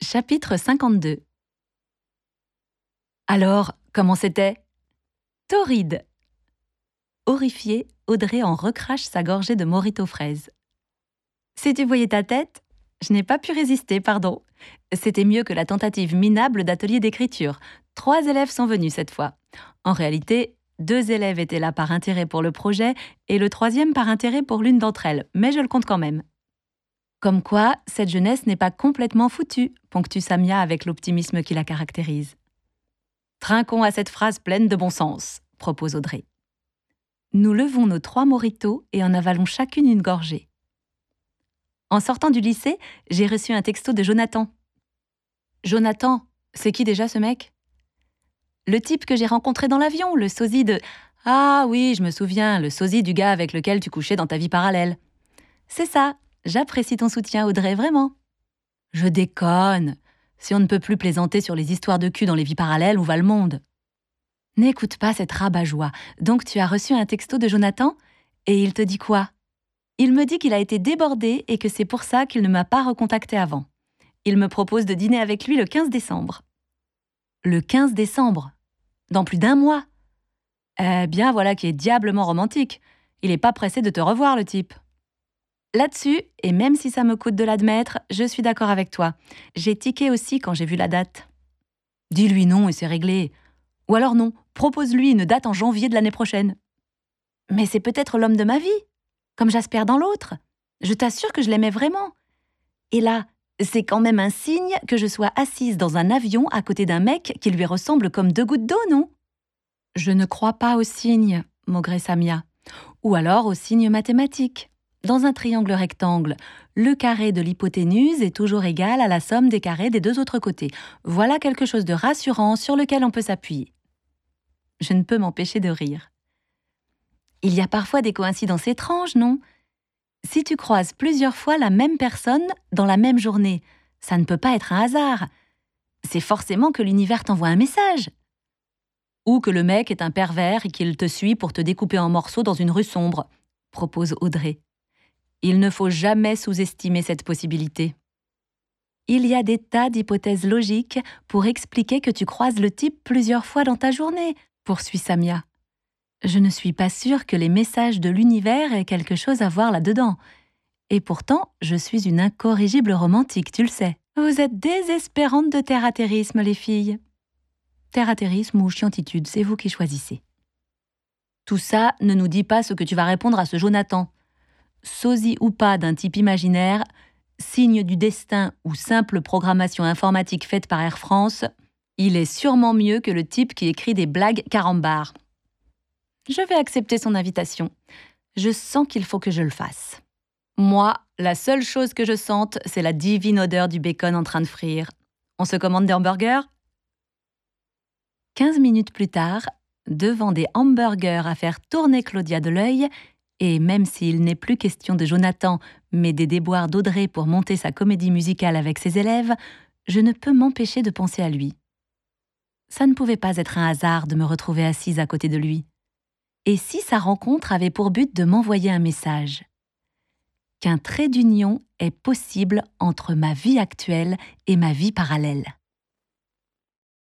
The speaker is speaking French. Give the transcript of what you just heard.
Chapitre 52. Alors, comment c'était ? Torride. Horrifiée, Audrey en recrache sa gorgée de mojito fraise. Si tu voyais ta tête, je n'ai pas pu résister, pardon. C'était mieux que la tentative minable d'atelier d'écriture. 3 élèves sont venus cette fois. En réalité, 2 élèves étaient là par intérêt pour le projet et le 3e par intérêt pour l'une d'entre elles, mais je le compte quand même. Comme quoi, cette jeunesse n'est pas complètement foutue, ponctue Samia avec l'optimisme qui la caractérise. Trinquons à cette phrase pleine de bon sens, propose Audrey. Nous levons nos 3 mojitos et en avalons chacune une gorgée. En sortant du lycée, j'ai reçu un texto de Jonathan. Jonathan, c'est qui déjà ce mec ? Le type que j'ai rencontré dans l'avion, le sosie de... Ah oui, je me souviens, le sosie du gars avec lequel tu couchais dans ta vie parallèle. C'est ça, j'apprécie ton soutien, Audrey, vraiment. Je déconne. Si on ne peut plus plaisanter sur les histoires de cul dans les vies parallèles, où va le monde ? N'écoute pas cette rabat-joie. Donc tu as reçu un texto de Jonathan ? Et il te dit quoi ? Il me dit qu'il a été débordé et que c'est pour ça qu'il ne m'a pas recontacté avant. Il me propose de dîner avec lui le 15 décembre. Le 15 décembre ? Dans plus d'1 mois ? Eh bien, voilà qui est diablement romantique. Il n'est pas pressé de te revoir, le type. Là-dessus, et même si ça me coûte de l'admettre, je suis d'accord avec toi. J'ai tiqué aussi quand j'ai vu la date. Dis-lui non et c'est réglé. Ou alors non, propose-lui une date en janvier de l'année prochaine. Mais c'est peut-être l'homme de ma vie, comme Jasper dans l'autre. Je t'assure que je l'aimais vraiment. Et là, c'est quand même un signe que je sois assise dans un avion à côté d'un mec qui lui ressemble comme 2 gouttes d'eau, non ? Je ne crois pas aux signes, maugrait Samia. Ou alors aux signes mathématiques. Dans un triangle rectangle, le carré de l'hypoténuse est toujours égal à la somme des carrés des 2 autres côtés. Voilà quelque chose de rassurant sur lequel on peut s'appuyer. Je ne peux m'empêcher de rire. Il y a parfois des coïncidences étranges, non ? Si tu croises plusieurs fois la même personne dans la même journée, ça ne peut pas être un hasard. C'est forcément que l'univers t'envoie un message. Ou que le mec est un pervers et qu'il te suit pour te découper en morceaux dans une rue sombre, propose Audrey. Il ne faut jamais sous-estimer cette possibilité. Il y a des tas d'hypothèses logiques pour expliquer que tu croises le type plusieurs fois dans ta journée, poursuit Samia. Je ne suis pas sûre que les messages de l'univers aient quelque chose à voir là-dedans. Et pourtant, je suis une incorrigible romantique, tu le sais. Vous êtes désespérantes de terre-à-terrisme, les filles. Terre-à-terrisme ou chiantitude, c'est vous qui choisissez. Tout ça ne nous dit pas ce que tu vas répondre à ce Jonathan. Sosie ou pas d'un type imaginaire, signe du destin ou simple programmation informatique faite par Air France, il est sûrement mieux que le type qui écrit des blagues carambars. Je vais accepter son invitation. Je sens qu'il faut que je le fasse. Moi, la seule chose que je sente, c'est la divine odeur du bacon en train de frire. On se commande des hamburgers ? 15 minutes plus tard, devant des hamburgers à faire tourner Claudia de l'œil, et même s'il n'est plus question de Jonathan, mais des déboires d'Audrey pour monter sa comédie musicale avec ses élèves, je ne peux m'empêcher de penser à lui. Ça ne pouvait pas être un hasard de me retrouver assise à côté de lui. Et si sa rencontre avait pour but de m'envoyer un message ? Qu'un trait d'union est possible entre ma vie actuelle et ma vie parallèle.